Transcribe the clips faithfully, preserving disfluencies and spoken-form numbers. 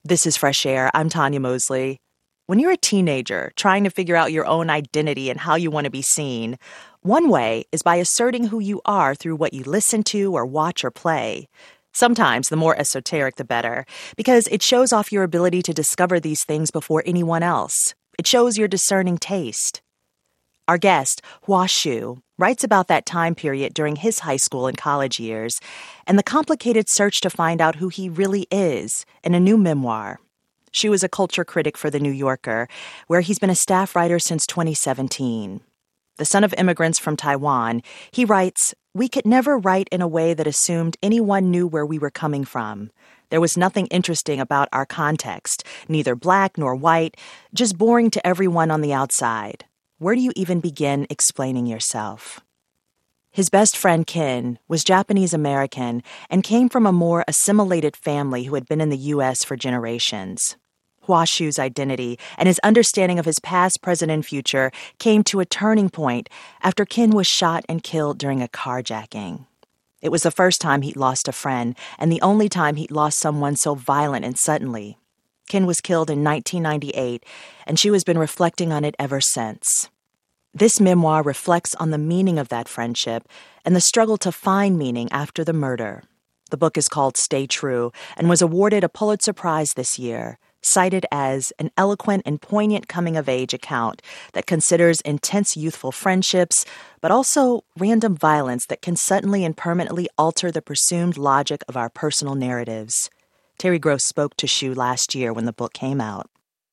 This is Fresh Air. I'm Tanya Mosley. When you're a teenager trying to figure out your own identity and how you want to be seen, one way is by asserting who you are through what you listen to or watch or play. Sometimes the more esoteric, the better, because it shows off your ability to discover these things before anyone else. It shows your discerning taste. Our guest, Hua Hsu, writes about that time period during his high school and college years and the complicated search to find out who he really is in a new memoir. She was a culture critic for The New Yorker, where he's been a staff writer since twenty seventeen. The son of immigrants from Taiwan, he writes, "We could never write in a way that assumed anyone knew where we were coming from. There was nothing interesting about our context, neither black nor white, just boring to everyone on the outside. Where do you even begin explaining yourself?" His best friend, Ken, was Japanese American and came from a more assimilated family who had been in the U S for generations. Hua Hsu's identity and his understanding of his past, present, and future came to a turning point after Ken was shot and killed during a carjacking. It was the first time he'd lost a friend and the only time he'd lost someone so violent and suddenly. Ken was killed in nineteen ninety-eight, and she has been reflecting on it ever since. This memoir reflects on the meaning of that friendship and the struggle to find meaning after the murder. The book is called Stay True and was awarded a Pulitzer Prize this year, cited as an eloquent and poignant coming-of-age account that considers intense youthful friendships, but also random violence that can suddenly and permanently alter the presumed logic of our personal narratives. Terry Gross spoke to Hsu last year when the book came out.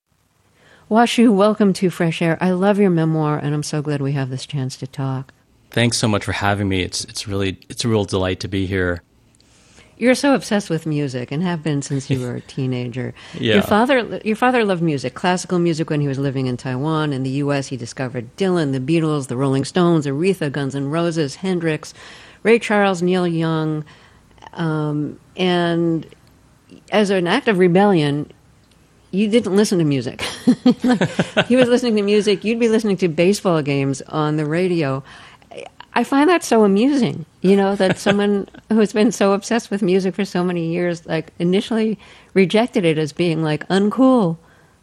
Hua Hsu, welcome to Fresh Air. I love your memoir, and I'm so glad we have this chance to talk. Thanks so much for having me. It's it's really it's a real delight to be here. You're so obsessed with music and have been since you were a teenager. Yeah. Your father your father loved music, classical music when he was living in Taiwan. In the U S, he discovered Dylan, the Beatles, the Rolling Stones, Aretha, Guns N' Roses, Hendrix, Ray Charles, Neil Young, um, and as an act of rebellion, you didn't listen to music. He was listening to music. You'd be listening to baseball games on the radio. I find that so amusing, you know, that someone who's been so obsessed with music for so many years, like, initially rejected it as being, like, uncool.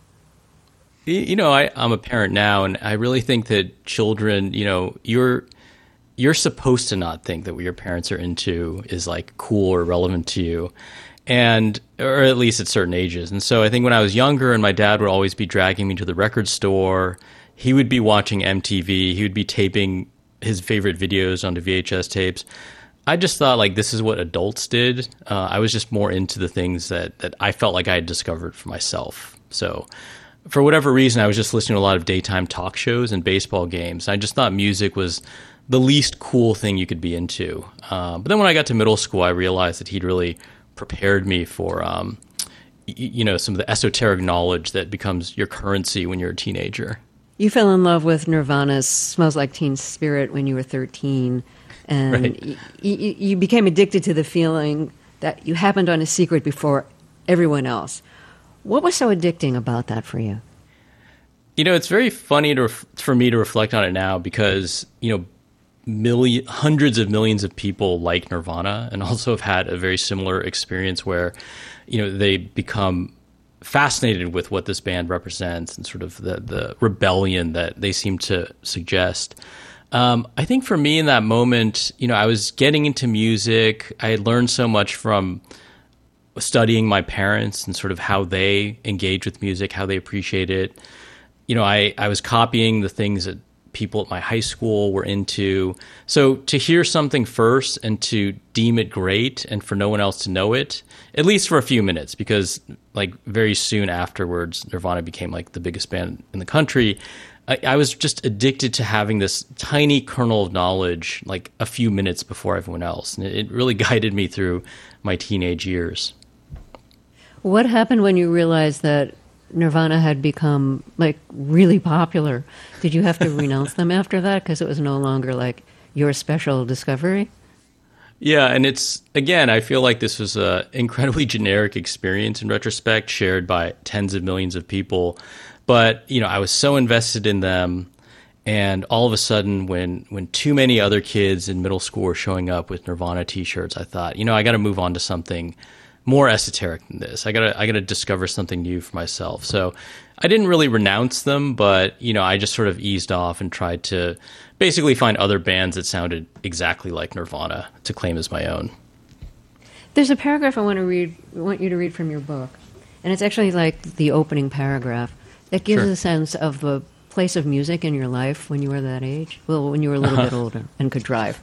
You know, I, I'm a parent now, and I really think that children, you know, you're you're supposed to not think that what your parents are into is, like, cool or relevant to you. And, or at least at certain ages. And so I think when I was younger and my dad would always be dragging me to the record store, he would be watching M T V, he would be taping his favorite videos onto V H S tapes. I just thought, like, this is what adults did. Uh, I was just more into the things that, that I felt like I had discovered for myself. So for whatever reason, I was just listening to a lot of daytime talk shows and baseball games. I just thought music was the least cool thing you could be into. Uh, but then when I got to middle school, I realized that he'd really prepared me for, um, y- you know, some of the esoteric knowledge that becomes your currency when you're a teenager. You fell in love with Nirvana's Smells Like Teen Spirit when you were thirteen, and right. y- y- you became addicted to the feeling that you happened on a secret before everyone else. What was so addicting about that for you? You know, it's very funny to ref- for me to reflect on it now because, you know, million, hundreds of millions of people like Nirvana and also have had a very similar experience where, you know, they become fascinated with what this band represents and sort of the, the rebellion that they seem to suggest. Um, I think for me in that moment, you know, I was getting into music. I had learned so much from studying my parents and sort of how they engage with music, how they appreciate it. You know, I, I was copying the things that people at my high school were into. So to hear something first and to deem it great and for no one else to know it, at least for a few minutes, because like very soon afterwards, Nirvana became like the biggest band in the country. I, I was just addicted to having this tiny kernel of knowledge, like a few minutes before everyone else. And it, it really guided me through my teenage years. What happened when you realized that Nirvana had become, like, really popular? Did you have to renounce them after that because it was no longer, like, your special discovery? Yeah, and it's, again, I feel like this was an incredibly generic experience in retrospect, shared by tens of millions of people. But, you know, I was so invested in them, and all of a sudden, when, when too many other kids in middle school were showing up with Nirvana T-shirts, I thought, you know, I got to move on to something more esoteric than this. I gotta I gotta discover something new for myself. So I didn't really renounce them, but you know, I just sort of eased off and tried to basically find other bands that sounded exactly like Nirvana to claim as my own. There's a paragraph I want to read. I want you to read from your book, and it's actually like the opening paragraph that gives Sure. a sense of the place of music in your life when you were that age. Well, when you were a little bit older and could drive.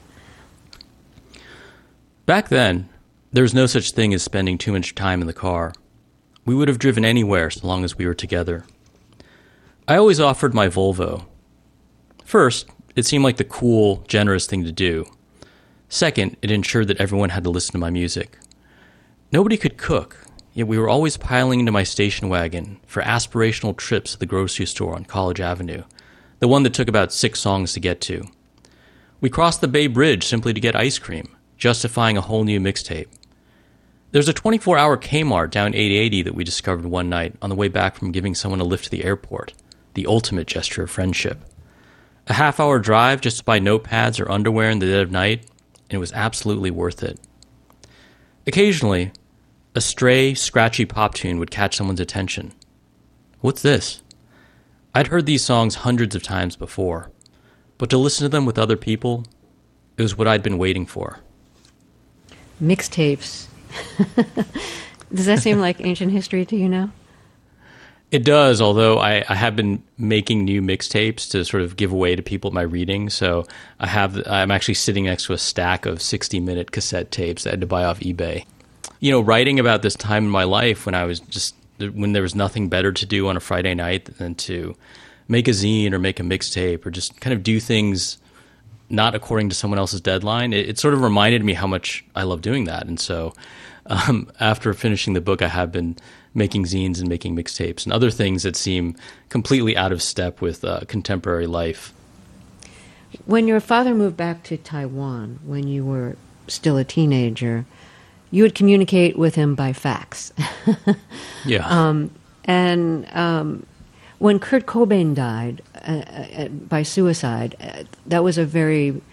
Back then, there was no such thing as spending too much time in the car. We would have driven anywhere so long as we were together. I always offered my Volvo. First, it seemed like the cool, generous thing to do. Second, it ensured that everyone had to listen to my music. Nobody could cook, yet we were always piling into my station wagon for aspirational trips to the grocery store on College Avenue, the one that took about six songs to get to. We crossed the Bay Bridge simply to get ice cream, justifying a whole new mixtape. There's a twenty-four hour Kmart down eight eighty that we discovered one night on the way back from giving someone a lift to the airport, the ultimate gesture of friendship. A half-hour drive just to buy notepads or underwear in the dead of night, and it was absolutely worth it. Occasionally, a stray, scratchy pop tune would catch someone's attention. What's this? I'd heard these songs hundreds of times before, but to listen to them with other people, it was what I'd been waiting for. Mixtapes. Does that seem like ancient history to you now? It does, although I, I have been making new mixtapes to sort of give away to people at my reading. So I have, I'm actually sitting next to a stack of sixty-minute cassette tapes that I had to buy off eBay. You know, writing about this time in my life when I was just, when there was nothing better to do on a Friday night than to make a zine or make a mixtape or just kind of do things not according to someone else's deadline, it, it sort of reminded me how much I love doing that. And so um, after finishing the book, I have been making zines and making mixtapes and other things that seem completely out of step with uh, contemporary life. When your father moved back to Taiwan, when you were still a teenager, you would communicate with him by fax. Yeah. Um, and um, when Kurt Cobain died uh, uh, by suicide, uh, that was a very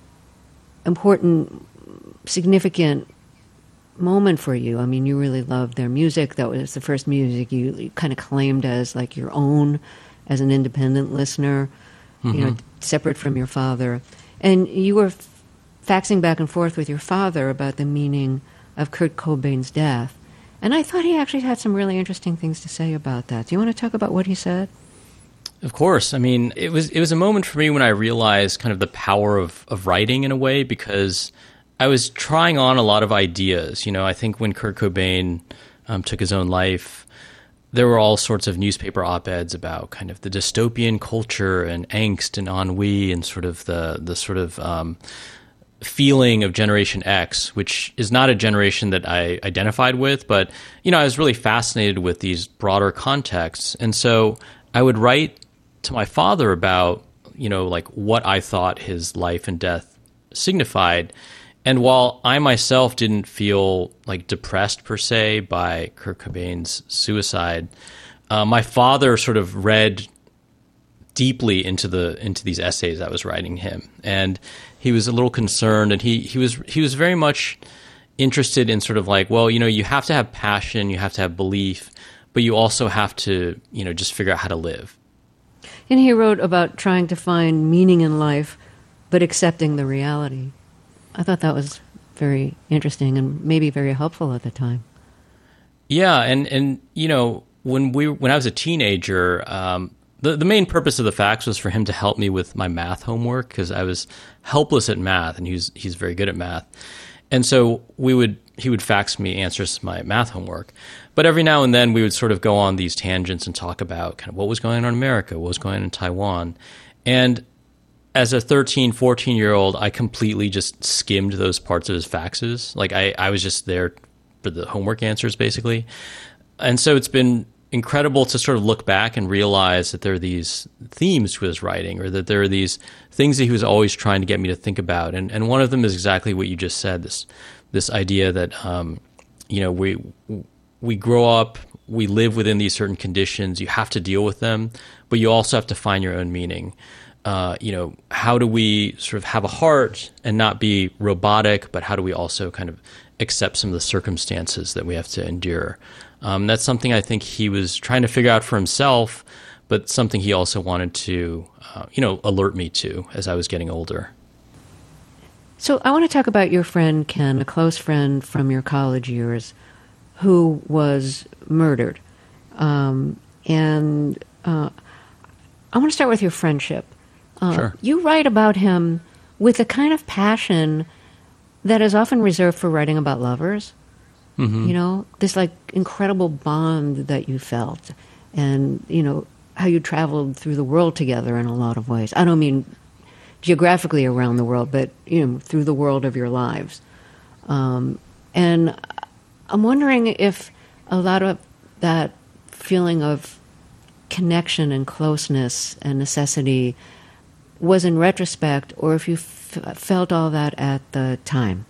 important, significant moment for you. I mean, you really loved their music. That was the first music you, you kind of claimed as like your own, as an independent listener, mm-hmm. you know, separate from your father. And you were f- faxing back and forth with your father about the meaning of Kurt Cobain's death. And I thought he actually had some really interesting things to say about that. Do you want to talk about what he said? Of course. I mean, it was it was a moment for me when I realized kind of the power of, of writing in a way, because I was trying on a lot of ideas. You know, I think when Kurt Cobain um, took his own life, there were all sorts of newspaper op-eds about kind of the dystopian culture and angst and ennui and sort of the the sort of um, feeling of Generation X, which is not a generation that I identified with, but, you know, I was really fascinated with these broader contexts. And so I would write to my father about, you know, like what I thought his life and death signified. And while I myself didn't feel like depressed per se by Kurt Cobain's suicide, uh, my father sort of read deeply into the into these essays I was writing him, and he was a little concerned, and he he was he was very much interested in sort of like, well, you know, you have to have passion, you have to have belief, but you also have to, you know, just figure out how to live. And he wrote about trying to find meaning in life, but accepting the reality. I thought that was very interesting and maybe very helpful at the time. Yeah, and and you know, when we when I was a teenager, um, the the main purpose of the fax was for him to help me with my math homework, because I was helpless at math, and he's he's very good at math, and so we would he would fax me answers to my math homework. But every now and then we would sort of go on these tangents and talk about kind of what was going on in America, what was going on in Taiwan, and as a thirteen, fourteen-year-old, I completely just skimmed those parts of his faxes. Like, I, I was just there for the homework answers, basically. And so it's been incredible to sort of look back and realize that there are these themes to his writing, or that there are these things that he was always trying to get me to think about. And and one of them is exactly what you just said, this this idea that, um, you know, we we grow up, we live within these certain conditions, you have to deal with them, but you also have to find your own meaning. Uh, you know, how do we sort of have a heart and not be robotic, but how do we also kind of accept some of the circumstances that we have to endure. Um, that's something I think he was trying to figure out for himself, but something he also wanted to, uh, you know, alert me to as I was getting older. So I want to talk about your friend Ken, a close friend from your college years, who was murdered. Um, and uh, I want to start with your friendship. Uh, Sure. You write about him with a kind of passion that is often reserved for writing about lovers. Mm-hmm. You know, this like incredible bond that you felt, and you know how you traveled through the world together in a lot of ways. I don't mean geographically around the world, but you know through the world of your lives. Um, and I'm wondering if a lot of that feeling of connection and closeness and necessity was in retrospect, or if you f- felt all that at the time.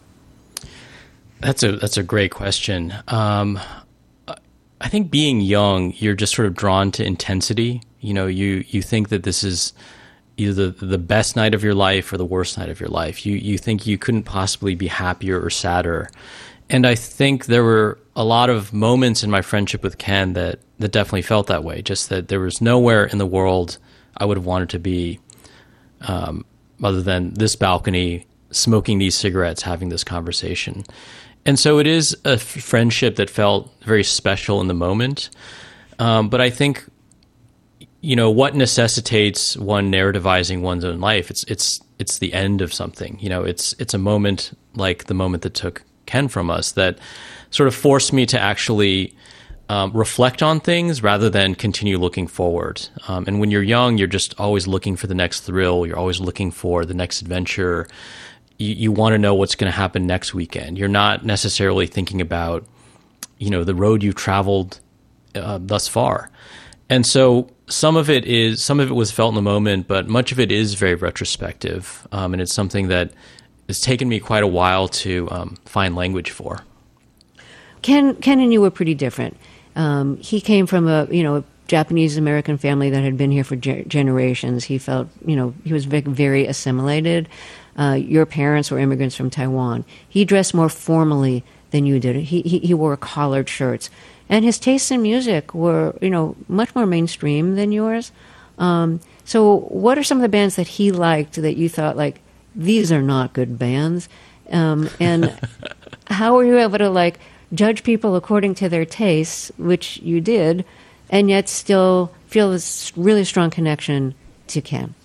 That's a that's a great question. Um, I think being young, you're just sort of drawn to intensity. You know, you you think that this is either the, the best night of your life or the worst night of your life. You you think you couldn't possibly be happier or sadder. And I think there were a lot of moments in my friendship with Ken that, that definitely felt that way, just that there was nowhere in the world I would have wanted to be um, other than this balcony, smoking these cigarettes, having this conversation. And so it is a f- friendship that felt very special in the moment. Um, but I think, you know, what necessitates one narrativizing one's own life? It's it's it's the end of something. You know, it's it's a moment like the moment that took Ken from us that sort of forced me to actually um, reflect on things rather than continue looking forward. Um, and when you're young, you're just always looking for the next thrill. You're always looking for the next adventure. You, you want to know what's going to happen next weekend. You're not necessarily thinking about, you know, the road you've traveled uh, thus far. And so some of it is, some of it was felt in the moment, but much of it is very retrospective. Um, and it's something that it's taken me quite a while to um, find language for. Ken, Ken and you were pretty different. Um, he came from a, you know, a Japanese American family that had been here for ge- generations. He felt, you know, he was very, very assimilated. Uh, your parents were immigrants from Taiwan. He dressed more formally than you did. He, he he wore collared shirts, and his tastes in music were, you know, much more mainstream than yours. Um, so, what are some of the bands that he liked that you thought like, these are not good bands? Um, and how were you able to like judge people according to their tastes, which you did, and yet still feel this really strong connection to Ken?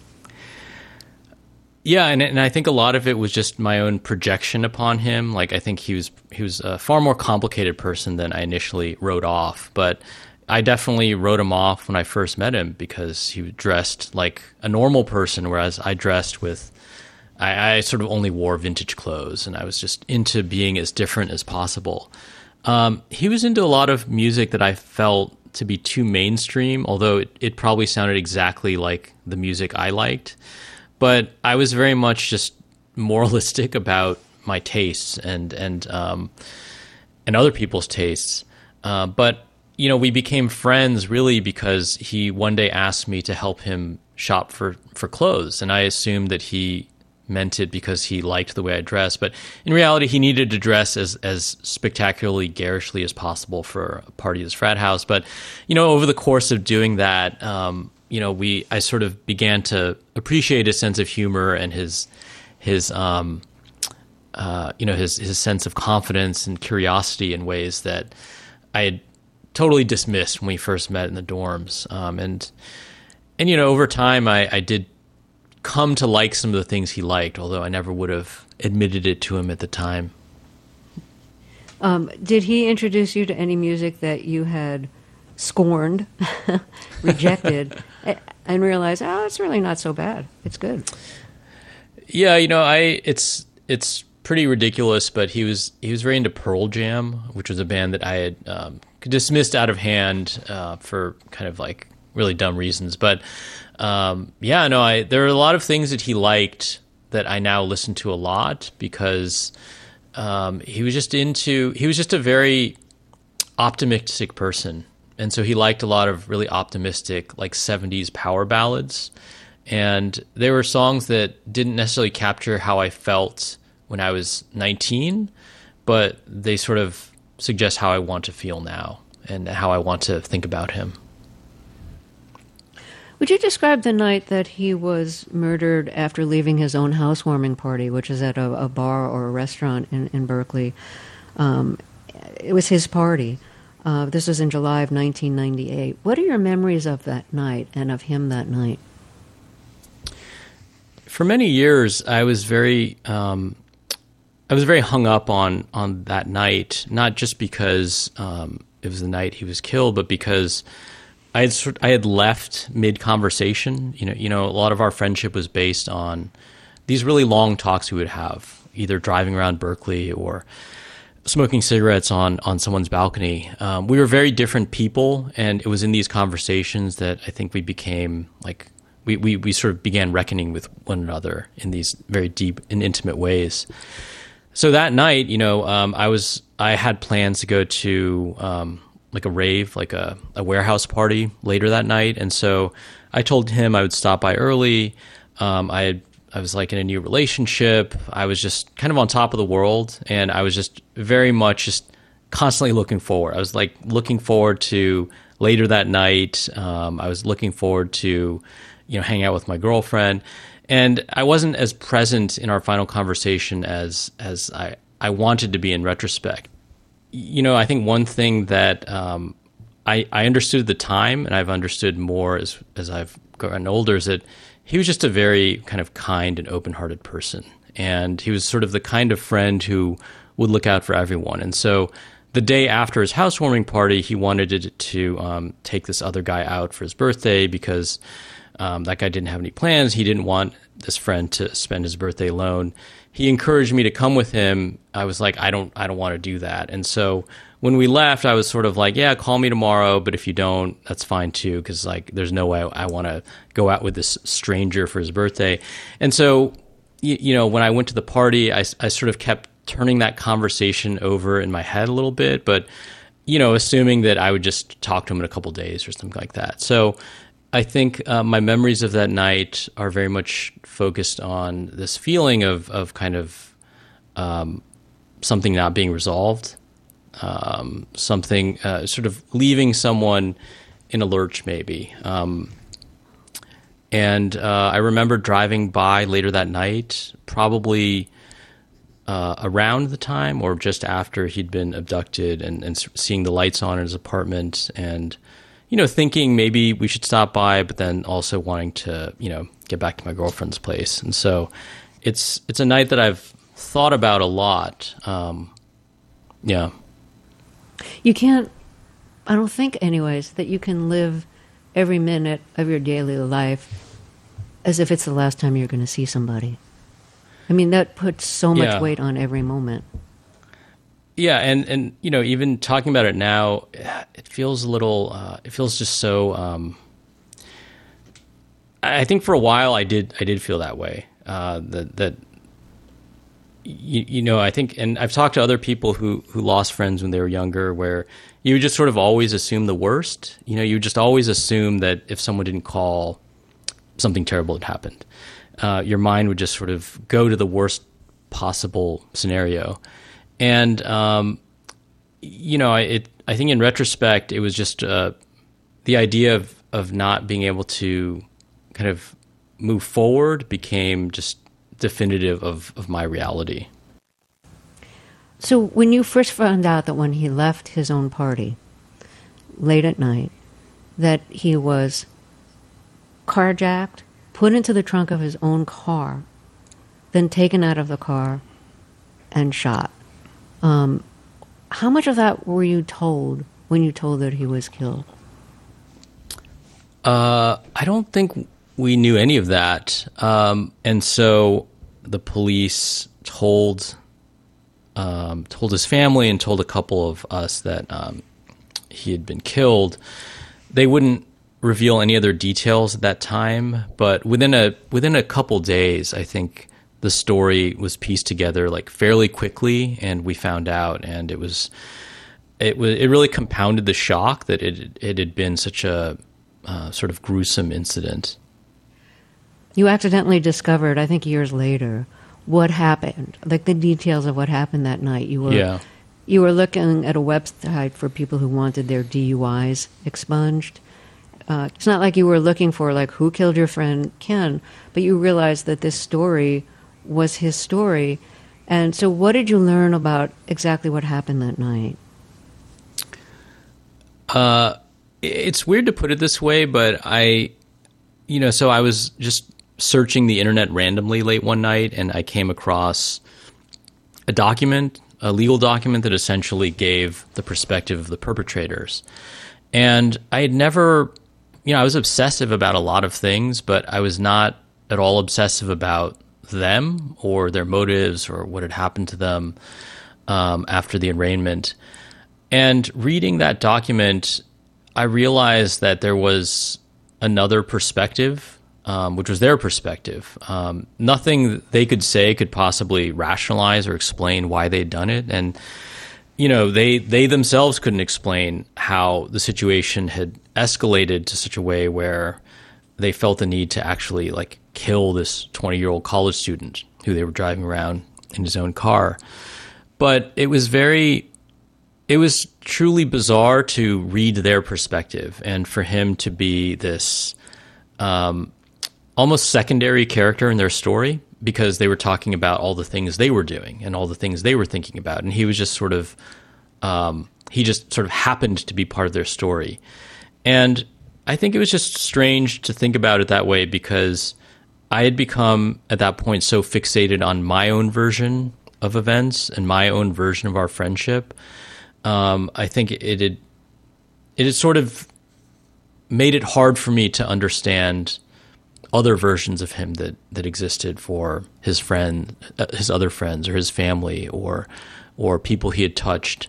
Yeah, and and I think a lot of it was just my own projection upon him. Like I think he was he was a far more complicated person than I initially wrote off. But I definitely wrote him off when I first met him because he dressed like a normal person, whereas I dressed with I, I sort of only wore vintage clothes, and I was just into being as different as possible. Um, he was into a lot of music that I felt to be too mainstream, although it, it probably sounded exactly like the music I liked. But I was very much just moralistic about my tastes and and um, and other people's tastes. Uh, but you know, we became friends really because he one day asked me to help him shop for, for clothes, and I assumed that he meant it because he liked the way I dressed. But in reality, he needed to dress as as spectacularly garishly as possible for a party at his frat house. But you know, over the course of doing that, um, you know, we I sort of began to appreciate his sense of humor and his his um uh you know his his sense of confidence and curiosity in ways that I had totally dismissed when we first met in the dorms. Um, and and you know, over time, I, I did come to like some of the things he liked, although I never would have admitted it to him at the time. Um, did he introduce you to any music that you had scorned, rejected, and realized, oh, it's really not so bad. It's good. Yeah, you know, I it's it's pretty ridiculous, but he was he was very into Pearl Jam, which was a band that I had um, dismissed out of hand uh, for kind of like really dumb reasons. But um, yeah, no, I there are a lot of things that he liked that I now listen to a lot because um, he was just into he was just a very optimistic person. And so he liked a lot of really optimistic, like seventies power ballads. And they were songs that didn't necessarily capture how I felt when I was nineteen, but they sort of suggest how I want to feel now and how I want to think about him. Would you describe the night that he was murdered after leaving his own housewarming party, which is at a, a bar or a restaurant in, in Berkeley? Um, it was his party. Uh, this was in July of nineteen ninety-eight. What are your memories of that night and of him that night? For many years, I was very, um, I was very hung up on on that night, not just because um, it was the night he was killed, but because I had sort I had left mid conversation. You know, you know, a lot of our friendship was based on these really long talks we would have, either driving around Berkeley or smoking cigarettes on on someone's balcony. Um, we were very different people, and it was in these conversations that I think we became like we we we sort of began reckoning with one another in these very deep and intimate ways. So that night, you know, um, I was I had plans to go to um, like a rave, like a, a warehouse party later that night. And so I told him I would stop by early. Um, I had, I was like in a new relationship. I was just kind of on top of the world. And I was just very much just constantly looking forward. I was like looking forward to later that night. Um, I was looking forward to, you know, hanging out with my girlfriend. And I wasn't as present in our final conversation as, as I, I wanted to be in retrospect. You know, I think one thing that um, I, I understood at the time, and I've understood more as as I've gotten older, is that he was just a very kind of kind and open-hearted person. And he was sort of the kind of friend who would look out for everyone. And so the day after his housewarming party, he wanted to, to um, take this other guy out for his birthday because um, that guy didn't have any plans. He didn't want this friend to spend his birthday alone. He encouraged me to come with him. I was like, I don't, I don't want to do that. And so when we left, I was sort of like, yeah, call me tomorrow. But if you don't, that's fine too. Cause like, there's no way I want to go out with this stranger for his birthday. And so, you, you know, when I went to the party, I, I sort of kept turning that conversation over in my head a little bit, but, you know, assuming that I would just talk to him in a couple of days or something like that. So I think uh, my memories of that night are very much focused on this feeling of, of kind of um, something not being resolved, um, something uh, sort of leaving someone in a lurch maybe. Um, and uh, I remember driving by later that night, probably uh, around the time or just after he'd been abducted, and, and seeing the lights on in his apartment and, you know, thinking maybe we should stop by, but then also wanting to, you know, get back to my girlfriend's place. And so it's it's a night that I've thought about a lot. Um, yeah. You can't, I don't think anyways, that you can live every minute of your daily life as if it's the last time you're going to see somebody. I mean, that puts so much yeah. weight on every moment. Yeah, and, and you know, even talking about it now, it feels a little, uh, it feels just so, um, I think for a while I did, I did feel that way, uh, that, that, you, you know, I think, and I've talked to other people who, who lost friends when they were younger, where you would just sort of always assume the worst. You know, you just always assume that if someone didn't call, something terrible had happened. Uh, your mind would just sort of go to the worst possible scenario. And, um, you know, it, I think in retrospect, it was just uh, the idea of, of not being able to kind of move forward became just definitive of, of my reality. So when you first found out that when he left his own party late at night, that he was carjacked, put into the trunk of his own car, then taken out of the car and shot. Um, how much of that were you told when you told that he was killed? Uh, I don't think we knew any of that. Um, and so the police told um, told his family and told a couple of us that um, he had been killed. They wouldn't reveal any other details at that time, but within a within a couple days, I think the story was pieced together like fairly quickly, and we found out, and it was it was it really compounded the shock that it it had been such a uh, sort of gruesome incident. You accidentally discovered, I think years later, what happened, like the details of what happened that night. You were Yeah. you were looking at a website for people who wanted their D U Is expunged. Uh, it's not like you were looking for like who killed your friend Ken, but you realized that this story was his story. And so, what did you learn about exactly what happened that night? Uh, it's weird to put it this way, but I, you know, so I was just searching the internet randomly late one night, and I came across a document, a legal document that essentially gave the perspective of the perpetrators. And I had never, you know, I was obsessive about a lot of things, but I was not at all obsessive about them or their motives or what had happened to them um, after the arraignment. And reading that document, I realized that there was another perspective, um, which was their perspective. Um, nothing they could say could possibly rationalize or explain why they'd done it. And, you know, they, they themselves couldn't explain how the situation had escalated to such a way where they felt the need to actually, like, kill this twenty-year-old college student who they were driving around in his own car. But it was very, it was truly bizarre to read their perspective and for him to be this um, almost secondary character in their story, because they were talking about all the things they were doing and all the things they were thinking about. And he was just sort of, um, he just sort of happened to be part of their story. And I think it was just strange to think about it that way, because I had become at that point so fixated on my own version of events and my own version of our friendship. Um, I think it had, it had sort of made it hard for me to understand other versions of him that, that existed for his friend, uh, his other friends, or his family, or or people he had touched.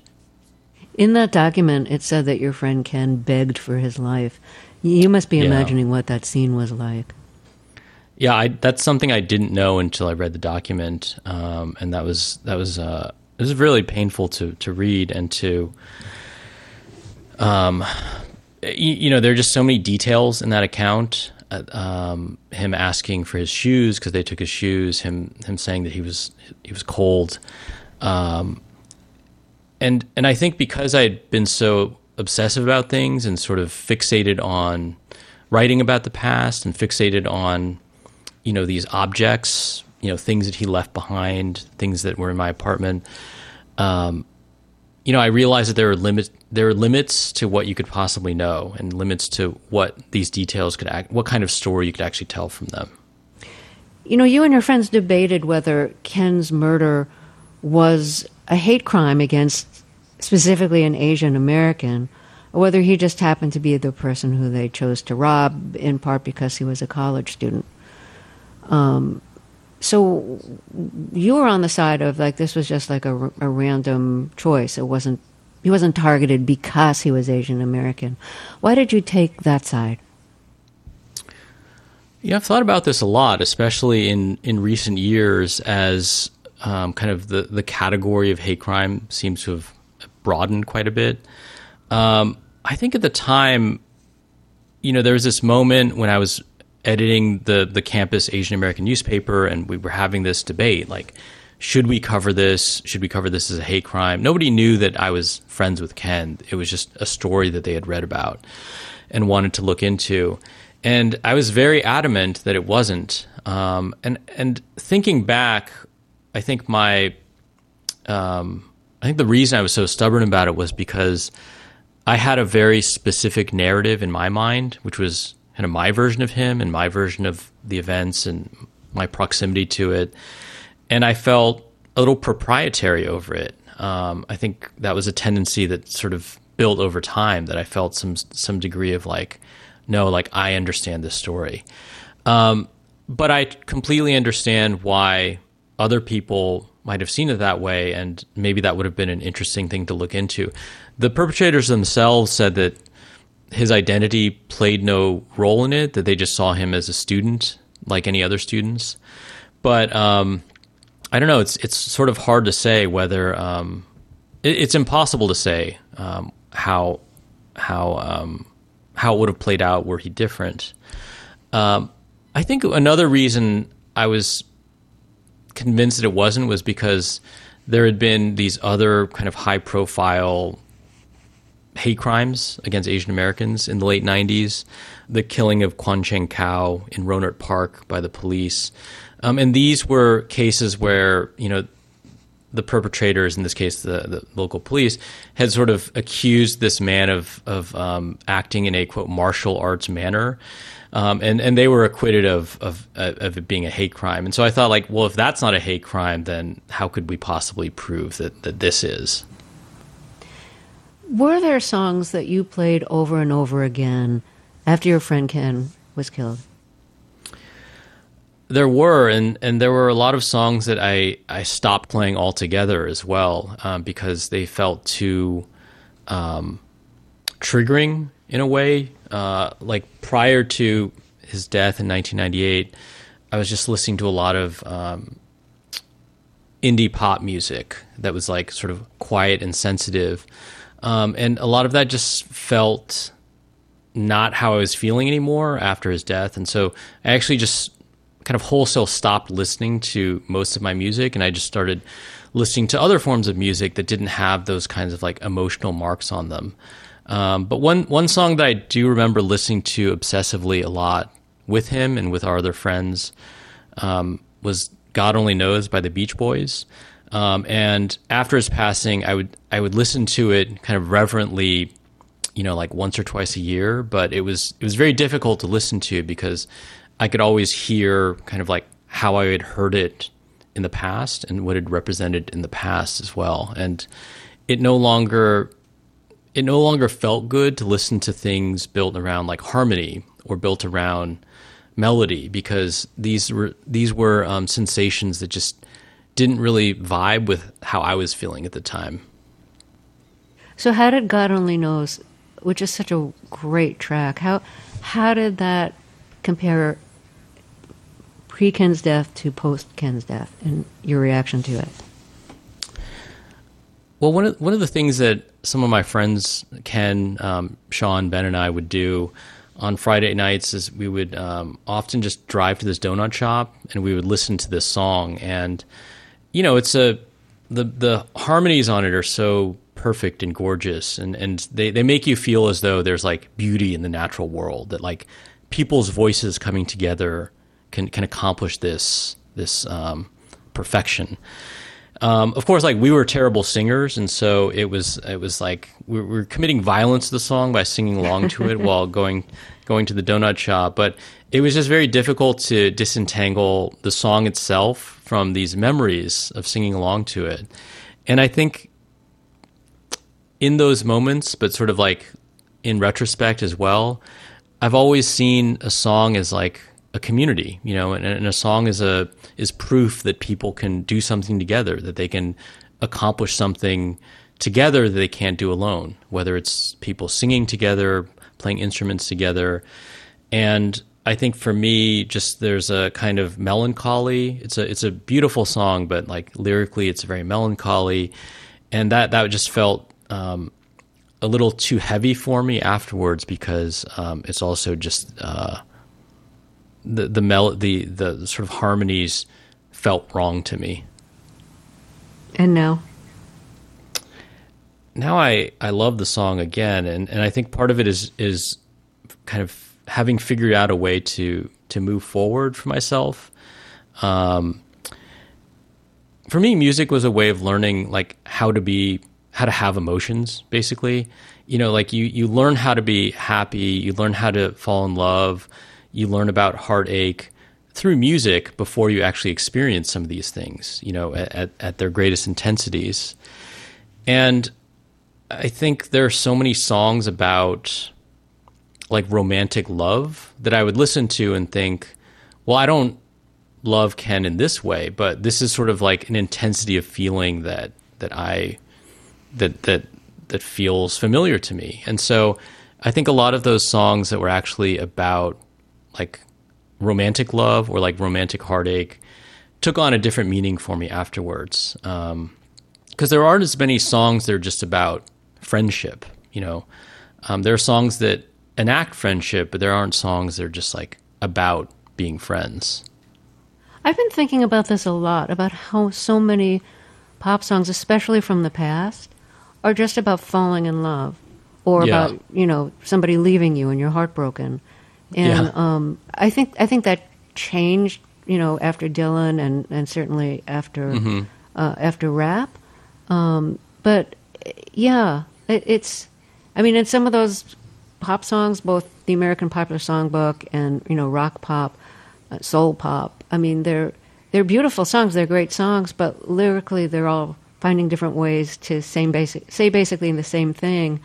In that document, it said that your friend Ken begged for his life. You must be Yeah. imagining what that scene was like. Yeah, I, that's something I didn't know until I read the document, um, and that was that was uh, it was really painful to to read and to, um, you, you know, there are just so many details in that account. Uh, um, him asking for his shoes because they took his shoes. Him him saying that he was he was cold, um, and and I think because I had been so obsessive about things and sort of fixated on writing about the past and fixated on, you know, these objects, you know, things that he left behind, things that were in my apartment. Um, you know, I realized that there are limits. There are limits to what you could possibly know, and limits to what these details could act, what kind of story you could actually tell from them. You know, you and your friends debated whether Ken's murder was a hate crime against specifically an Asian American, or whether he just happened to be the person who they chose to rob, in part because he was a college student. Um, so you were on the side of, like, this was just like a, a random choice. It wasn't, he wasn't targeted because he was Asian American. Why did you take that side? Yeah, I've thought about this a lot, especially in, in recent years, as um, kind of the, the category of hate crime seems to have broadened quite a bit. Um, I think at the time, you know, there was this moment when I was editing the the campus Asian American newspaper, and we were having this debate, like, should we cover this? Should we cover this as a hate crime? Nobody knew that I was friends with Ken. It was just a story that they had read about and wanted to look into. And I was very adamant that it wasn't. Um, and and thinking back, I think my, um, I think the reason I was so stubborn about it was because I had a very specific narrative in my mind, which was kind of my version of him and my version of the events and my proximity to it. And I felt a little proprietary over it. Um, I think that was a tendency that sort of built over time, that I felt some some degree of like, no, like, I understand this story. Um, but I completely understand why other people might have seen it that way, and maybe that would have been an interesting thing to look into. The perpetrators themselves said that his identity played no role in it, that they just saw him as a student like any other students. But um, I don't know, it's it's sort of hard to say whether um, it, it's impossible to say um, how how um, how it would have played out were he different. Um, I think another reason I was convinced that it wasn't was because there had been these other kind of high profile hate crimes against Asian Americans in the late nineties, the killing of Kwan Cheng Kao in Rohnert Park by the police. Um, and these were cases where, you know, the perpetrators, in this case, the, the local police, had sort of accused this man of, of um, acting in a, quote, martial arts manner. Um, and, and they were acquitted of, of, of it being a hate crime. And so I thought, like, well, if that's not a hate crime, then how could we possibly prove that, that this is? Were there songs that you played over and over again after your friend Ken was killed? There were, and, and there were a lot of songs that I, I stopped playing altogether as well, um, because they felt too um, triggering in a way. Uh, like prior to his death in nineteen ninety-eight, I was just listening to a lot of um, indie pop music that was like sort of quiet and sensitive. Um, and a lot of that just felt not how I was feeling anymore after his death. And so I actually just kind of wholesale stopped listening to most of my music, and I just started listening to other forms of music that didn't have those kinds of like emotional marks on them. Um, but one one song that I do remember listening to obsessively a lot with him and with our other friends um, was "God Only Knows" by the Beach Boys. Um, and after his passing, I would I would listen to it kind of reverently, you know, like once or twice a year. But it was it was very difficult to listen to because I could always hear kind of like how I had heard it in the past and what it represented in the past as well. And it no longer it no longer felt good to listen to things built around like harmony or built around melody, because these were these were um, sensations that just didn't really vibe with how I was feeling at the time. So how did God Only Knows, which is such a great track, how how did that compare pre-Ken's death to post-Ken's death and your reaction to it? Well, one of, one of the things that some of my friends, Ken, um, Sean, Ben, and I would do on Friday nights is we would um, often just drive to this donut shop and we would listen to this song. And, you know, it's a the the harmonies on it are so perfect and gorgeous, and, and they, they make you feel as though there's like beauty in the natural world, that like people's voices coming together can can accomplish this this um, perfection. Um, of course, like we were terrible singers, and so it was it was like we were committing violence to the song by singing along to it while going going to the donut shop. But it was just very difficult to disentangle the song itself from these memories of singing along to it. And I think in those moments, but sort of like in retrospect as well, I've always seen a song as like a community, you know, and, and a song is a is proof that people can do something together, that they can accomplish something together that they can't do alone, whether it's people singing together, playing instruments together. And I think for me, just there's a kind of melancholy. It's a it's a beautiful song, but like lyrically, it's very melancholy, and that that just felt um, a little too heavy for me afterwards, because um, it's also just. Uh, The the, mel- the the sort of harmonies felt wrong to me. And now? Now I, I love the song again, and, and I think part of it is is kind of having figured out a way to to move forward for myself. Um, for me, music was a way of learning like how to be how to have emotions, basically. You know, like you you learn how to be happy, you learn how to fall in love. You learn about heartache through music before you actually experience some of these things, you know, at, at their greatest intensities. And I think there are so many songs about like romantic love that I would listen to and think, well, I don't love Ken in this way, but this is sort of like an intensity of feeling that that I that that that feels familiar to me. And so I think a lot of those songs that were actually about like romantic love or like romantic heartache took on a different meaning for me afterwards. Um, cause there aren't as many songs that are just about friendship, you know. Um, there are songs that enact friendship, but there aren't songs that are just like about being friends. I've been thinking about this a lot, about how so many pop songs, especially from the past, are just about falling in love, or Yeah. about, you know, somebody leaving you and you're heartbroken. And Yeah. um, I think I think that changed, you know, after Dylan and, and certainly after Mm-hmm. uh, after rap. Um, but yeah, it, it's. I mean, in some of those pop songs, both the American Popular Songbook and, you know, rock pop, uh, soul pop. I mean, they're they're beautiful songs. They're great songs, but lyrically, they're all finding different ways to same basic say basically the same thing.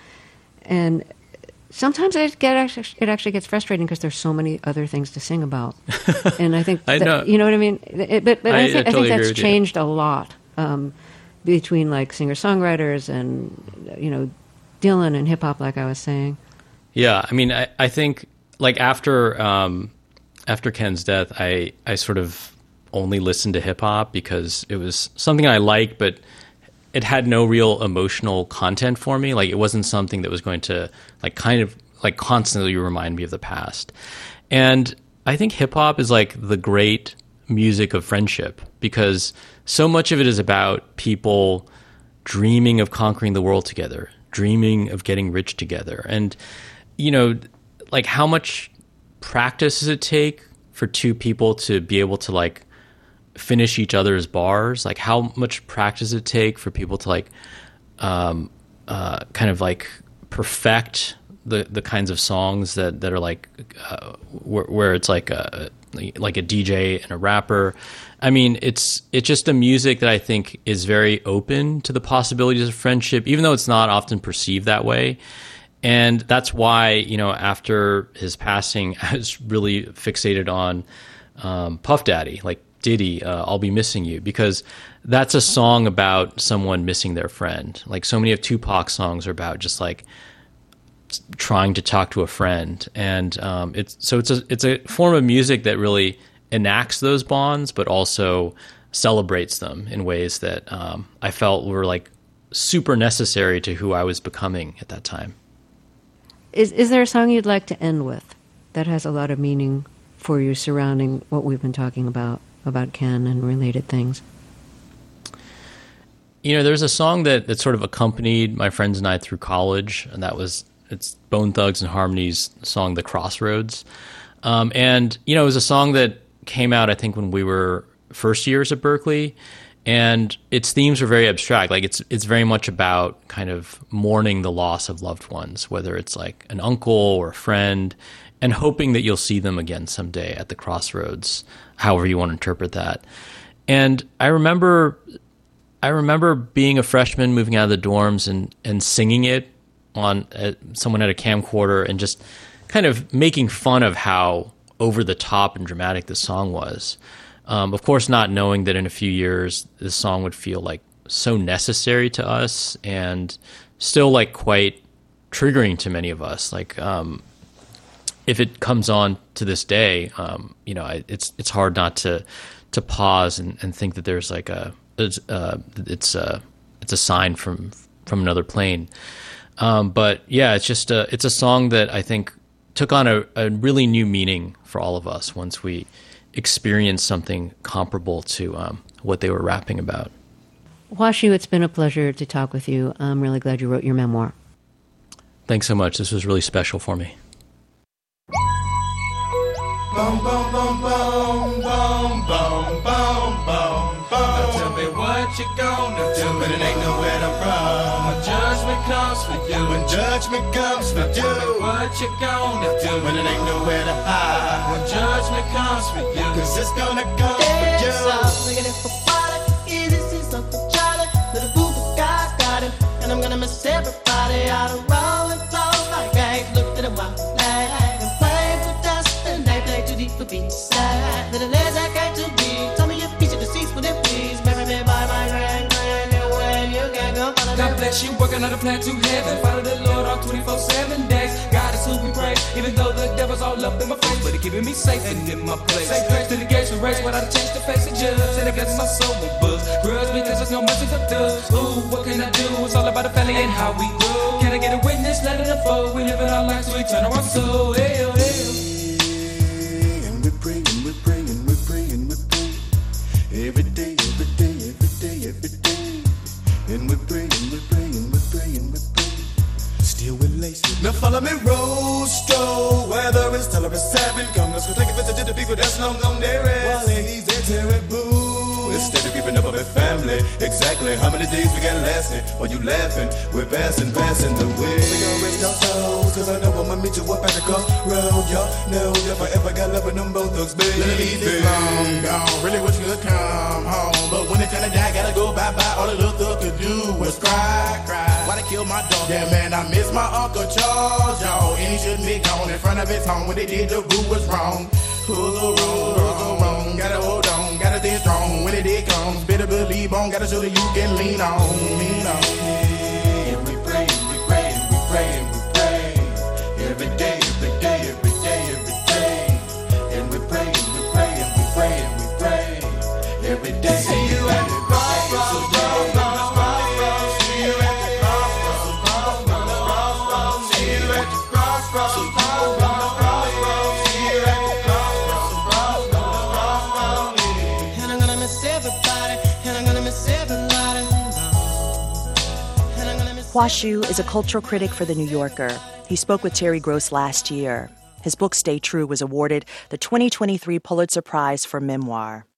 And sometimes it get actually, it actually gets frustrating because there's so many other things to sing about. And I think I that, know. you know what I mean. It, but but I, I- I think, I totally think agree that's with you. changed a lot um, between like singer songwriters and, you know, Dylan and hip hop, like I was saying. Yeah, I mean, I, I think like after um, after Ken's death, I I sort of only listened to hip hop because it was something I liked, but it had no real emotional content for me. Like it wasn't something that was going to like kind of like constantly remind me of the past. And I think hip hop is like the great music of friendship because so much of it is about people dreaming of conquering the world together, dreaming of getting rich together. And, you know, like how much practice does it take for two people to be able to like finish each other's bars? Like how much practice does it take for people to like um, uh, kind of like perfect the, the kinds of songs that, that are like uh, where, where it's like a, like a D J and a rapper. I mean, it's it's just a music that I think is very open to the possibilities of friendship, even though it's not often perceived that way. And that's why, you know, after his passing, I was really fixated on um, Puff Daddy, like Diddy, uh, I'll Be Missing You, because that's a song about someone missing their friend. Like so many of Tupac's songs are about just like trying to talk to a friend. And um, it's so it's a it's a form of music that really enacts those bonds, but also celebrates them in ways that um, I felt were like super necessary to who I was becoming at that time. Is is there a song you'd like to end with that has a lot of meaning for you surrounding what we've been talking about, about Ken and related things? You know, there's a song that, that sort of accompanied my friends and I through college, and that was, it's Bone Thugs and Harmony's song, The Crossroads. Um, and, you know, it was a song that came out, I think, when we were first years at Berklee, and its themes were very abstract. Like, it's it's very much about kind of mourning the loss of loved ones, whether it's like an uncle or a friend, and hoping that you'll see them again someday at the crossroads, however you want to interpret that. And I remember... I remember being a freshman, moving out of the dorms and, and singing it on uh, someone had a camcorder and just kind of making fun of how over the top and dramatic this song was. Um, of course, not knowing that in a few years this song would feel like so necessary to us and still like quite triggering to many of us. Like um, if it comes on to this day, um, you know, I, it's it's hard not to to pause and, and think that there's like a It's uh, it's uh, it's a sign from from another plane, um, but yeah, it's just a it's a song that I think took on a, a really new meaning for all of us once we experienced something comparable to um, what they were rapping about. Washu, it's been a pleasure to talk with you. I'm really glad you wrote your memoir. Thanks so much. This was really special for me. Boom, boom, boom, boom, boom, boom, boom, boom, boom. Now tell me what you gonna do, but it ain't nowhere to run. When judgment comes for you, when judgment comes for you, tell me what you gonna do, but it ain't nowhere to hide. When judgment comes for you, cause it's gonna come for you. Looking at for water, easy see something Charlie. Little boo boo God got him, and I'm gonna miss everybody out of rolling clothes like eggs. Looked at a wild flag and played with dust, and they played too deep for B-side. Little legs I came to be. Tell me your piece of the seats for them, please. Marry me by my grand, grand, and when you can go follow God them. bless you, working on a plan to heaven. Follow the Lord all twenty-four seven days. God is who we praise, even though the devil's all up in my face, but he keeping me safe and in my place. Say grace to the gates of race, without a chance to face the judge. And I guess my soul will buzz. Grudge because there's no mercy for thugs. Ooh, what can I do? It's all about the family and how we grow. Can I get a witness? Let it unfold. We live in our lives, so we turn our soul. Hey, oh, hey, oh. And we're praying, we're praying, we're praying, we're praying. long on their rest. While he's there terrible. Instead of keeping up with family, exactly how many days we got lasting? While you laughing, we're passing, passing the way. We gon' rest our souls, cause I know I'ma meet you up at the crossroad. Y'all know if I ever got love with them both thugs, baby. Let me be long gone, really wish you could come home. But when it's time to die, gotta go bye-bye. All the little thug could do was cry, cry. Why they kill my dog? Yeah, man, I miss my Uncle Charles, y'all. And he shouldn't be gone in front of his home. When they did, the boo was wrong. Who's so wrong, who's so wrong? Gotta hold on, gotta stay strong. When it did comes, better believe on. Gotta show that you can lean on, lean on. And we pray, we pray, we pray, we pray. Every day, every day, every day, every day. And we pray, we pray, and we pray, and we pray. Every day. See you at the crossroads. See you at the crossroads. See you at the crossroads. See you at the crossroads. See you at the crossroads. And I'm gonna miss everybody. And I'm gonna miss everybody. And I'm gonna miss Hua Hsu is a cultural critic for The New Yorker. He spoke with Terry Gross last year. His book, Stay True, was awarded the twenty twenty-three Pulitzer Prize for Memoir.